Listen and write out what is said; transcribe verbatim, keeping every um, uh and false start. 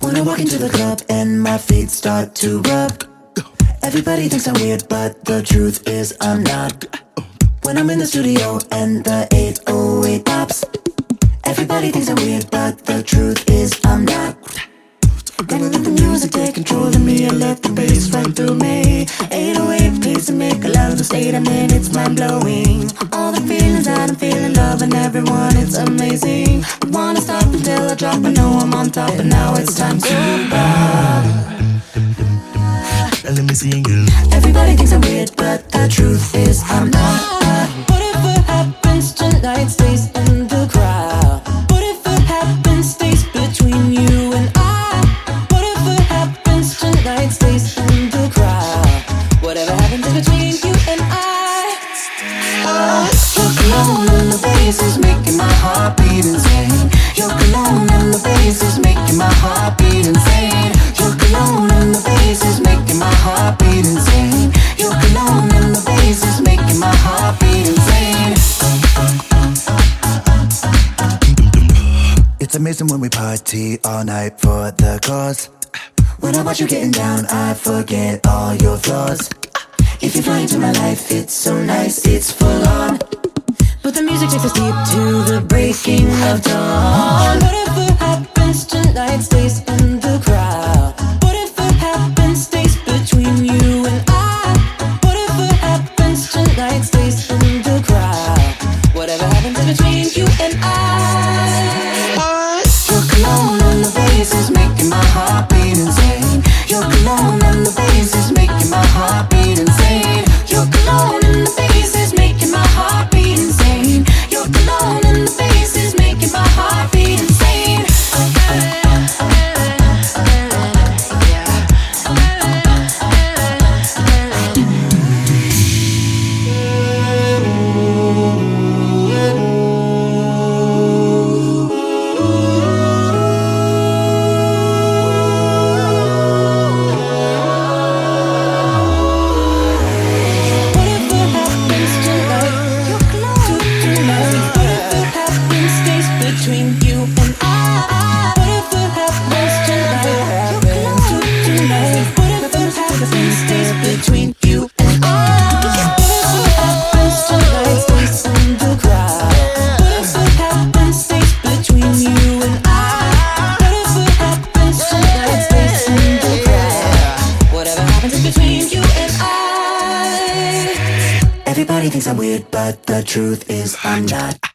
When I walk into the club and my feet start to rub, everybody thinks I'm weird, but the truth is I'm not. When I'm in the studio and the eight oh eight pops, everybody thinks I'm weird, but the truth is I'm not. Then I let the music take control of me, I let the bass run through me. eight oh eight plays to make a love, the state I'm in, it's mind-blowing. All the feelings that I'm feeling, loving everyone, it's amazing. I wanna stop until I drop, I know I'm on top, and now it's time to rock. Let me sing it. Everybody thinks I'm weird, but the truth is I'm not. Whatever happens tonight stays in the crowd. Whatever happens stays between you and I. Whatever happens tonight stays in the crowd. Whatever happens is between you and I. uh, Your cologne and the bass is making my heart beat insane. Your cologne and the bass is making my heart beat insane. Your cologne and the bass is making my heart beat insane. Your cologne and the bass is making my heart beat insane. It's amazing when we party all night for the cause. When I watch you getting down, I forget all your flaws. If you fly into my life, it's so nice, it's full on. But the music takes us deep to the breaking of dawn. Whatever happens tonight stays in the crowd. Whatever happens stays between you and I. Whatever happens tonight stays in the crowd. Whatever happens is between you and I. Your cologne and the bass is making my heart beat insane. Your cologne and the bass is making my heart beat insane. Your cologne and the bass is making my heart beat insane. Your cologne and the bass is making my heart beat insane. Everybody thinks I'm weird, but the truth is I'm not.